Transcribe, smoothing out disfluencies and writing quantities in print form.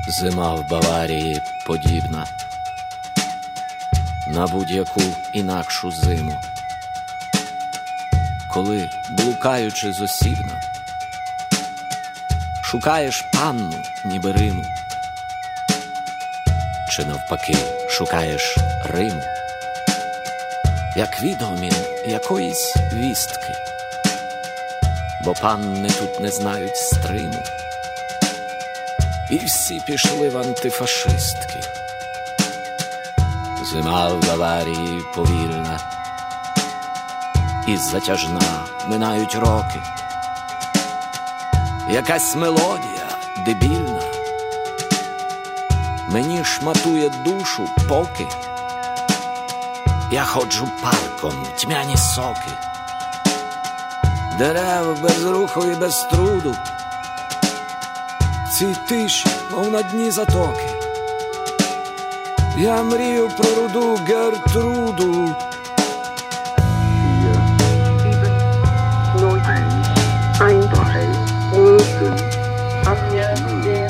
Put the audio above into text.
Зима в Баварії подібна на будь-яку інакшу зиму, коли, блукаючи зосібна, шукаєш панну, ніби Риму, чи навпаки шукаєш Риму, як відгомін якоїсь вістки, бо панни тут не знають стриму, і всі пішли в антифашистки. Зима в Баварії повільна і затяжна, минають роки. Якась мелодія дебільна мені шматує душу, поки я ходжу парком, тьмяні соки, дерев без руху і без труду, ці тиші, мов на дні затоки. Я мрію про руду Гертруду. 4, 7, 8, 9, 10, 11, 12.